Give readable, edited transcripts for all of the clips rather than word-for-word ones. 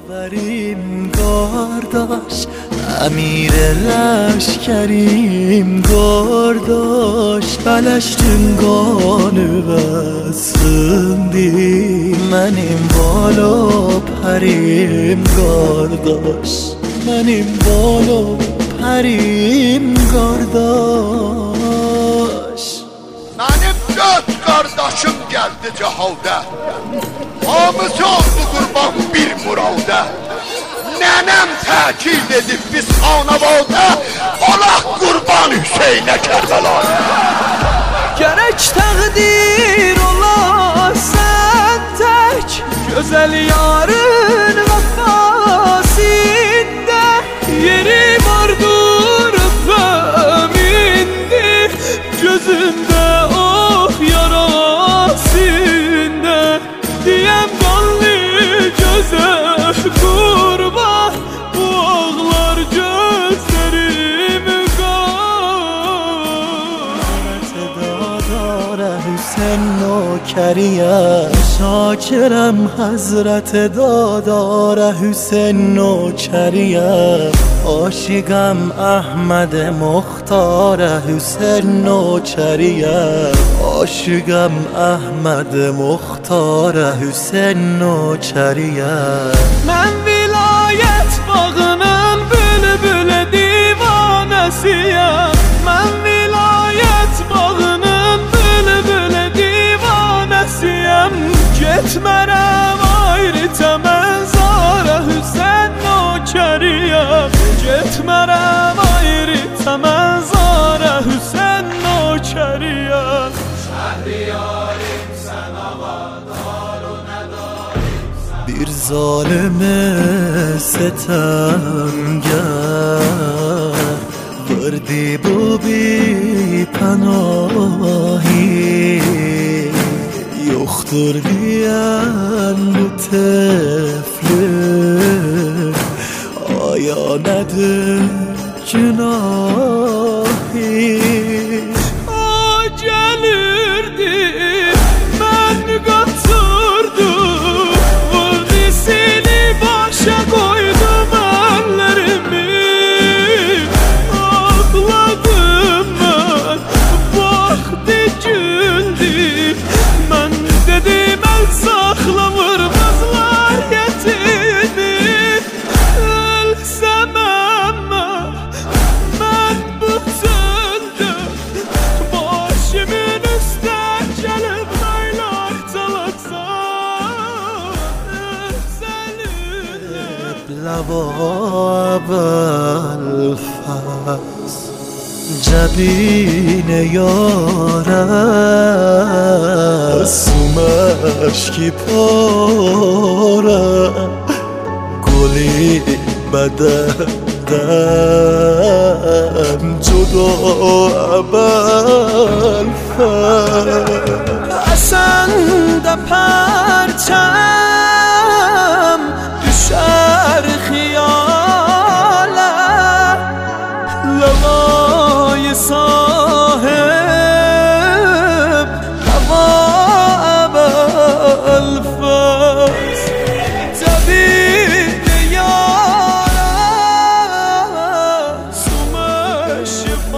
وریم گارداش امیر لشکریم گارداش بلشتنگانı بسندی منیم بالا پریم گارداش منیم بالا پریم گارداش Mənim 4 qardaşım gəldi cəhavdə Hamısı oldu qurban bir murada Nənəm təkid edib biz xanavadə Olaq qurban Hüseynə Kərbəlaya Gərək təqdir olasən tək Gözəl yarın vəfasində Yeri vardır öpəmindir Gözümdə oh yarasında Diyəm qanlı gözə qurban Bu ağlar gözlərim Hüseyin nokeriye Şakirem Hazret Dadare Hüseyin nokeriye Aşıqam Ahmed Muxtare Hüseyin nokeriye Aşıqam Ahmed Muxtare Hüseyin nokeriye Mən vilayət bağının bülbül divanəsiyəm Mən vilayət bağının bülbül divanəsiyəm Getmərəm ayrı təməzara Hüseyin nokəriyəm Getmərəm ayrı təməzara Hüseyin nokəriyəm Şəhriyarim sən avadar o nədarimsən Bir zalime sitemgar Verdi bu bir panahi Yoktur diyen bu tefli Aya nedir günahi O gelirdi ben kaçırdım Vurdisini başa koydum ellerimi Ağladım ben vakti güldüm Ben dedim el sakla vurmazlar yetimi Ölsem ama ben bu çölde Başımın üstə gelip laylar çalatsam Seninle Levab el-fas جبین یاره سومش کی پاره گلی بدردم جدا ابل اصلا ده پرچم düşer خیاله لوای صاحب هوا الفاس جبین یارم سومش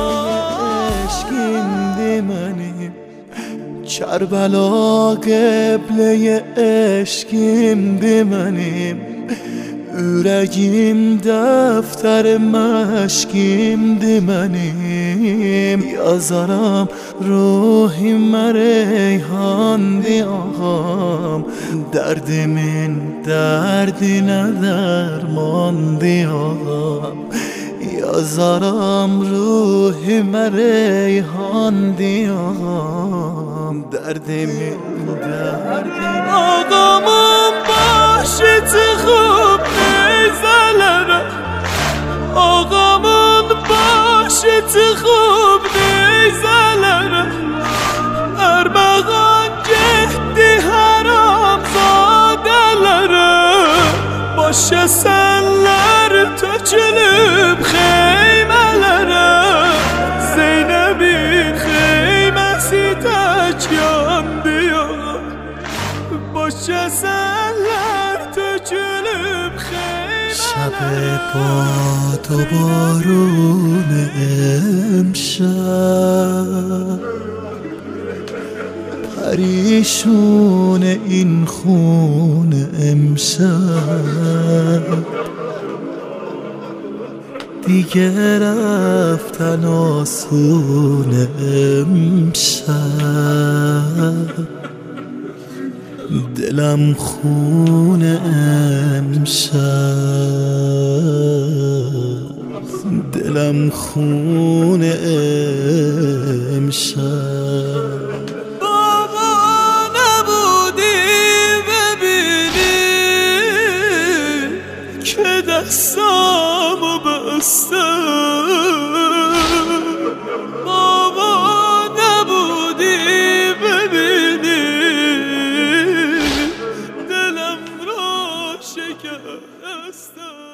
عشقیندی منیم کربلا قبله عشقیندی منیم Ürəyim dəftər məşqimdir mənim Yazaram ruhimə reyhandir ağam Dərdimin dərdinə dərmandir ağam Yazaram ruhimə reyhandir ağam Dərdimin dərdinə Ağamın başı çıxıb neyzələrə Ağamın başı çıxıb neyzələrə Ərməğan getdi haramzadələrə Baş əsənlər tökülüb xeymələrə Zeynəbin xeyməsi tək yandı yox Baş əsənlər tökülüb xeymələrə شب باد و بارون امشب پریشون این خون امشب دیگه رفتن آسون امشب دلم خون امشب دلم خون امشب بابا نبودی ببینی که دستامو بستم بابا نبودی ببینی دلم رو شکستم